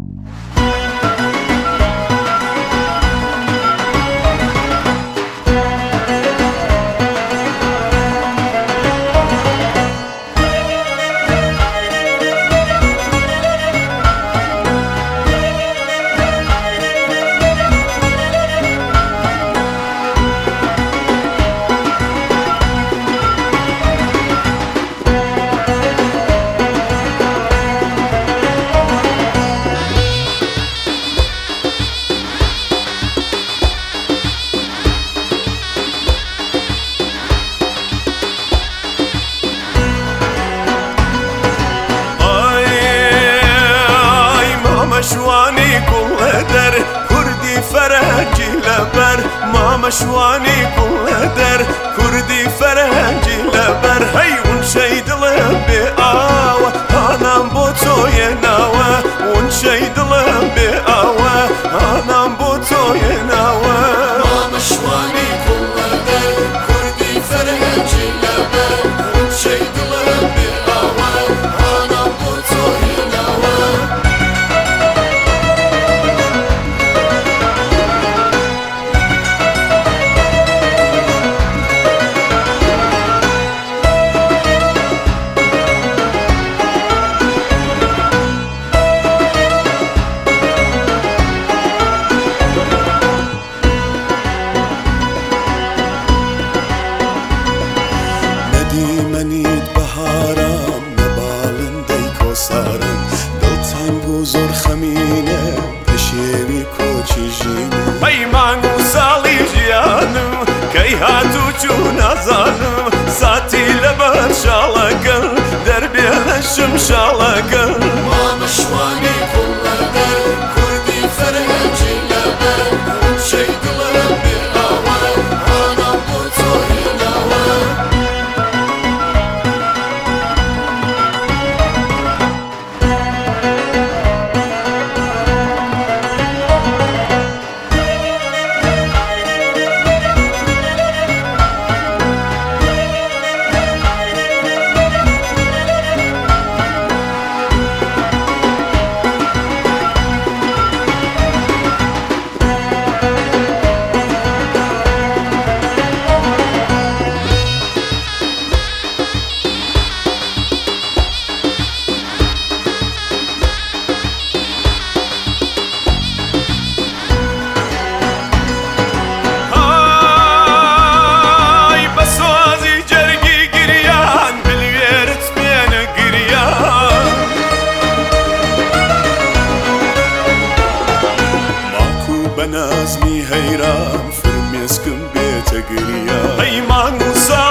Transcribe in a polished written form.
مشواني كل در كردي فرنجي لبر ما مشواني كل در كردي فرنجي لبر هي ونشيد لبي آوة أنا بوتو يناوة ونشيد لبي آوة أنا بوتو يناوة ما مشواني كل در كردي فرنجي لبر ونشيد لبي آوة أنا بوتو يناوة منید بهارم نبالندەی کۆسارم دڵتەنگ و زۆر خەمینە پشێوی کۆچی ژینم پەیمان و ساڵی ژیانم کەی هاتوو چوو نازانم ساتی لەبەر شاڵەکەم دەربێ لە شم شاڵەکەم ما مشواني كل در كردي فرنجي لبر ونشيد لبي آوة أنا بوتو يناوة بەنازمی هەیران فرمێسکم بێتە گریا پەیمان و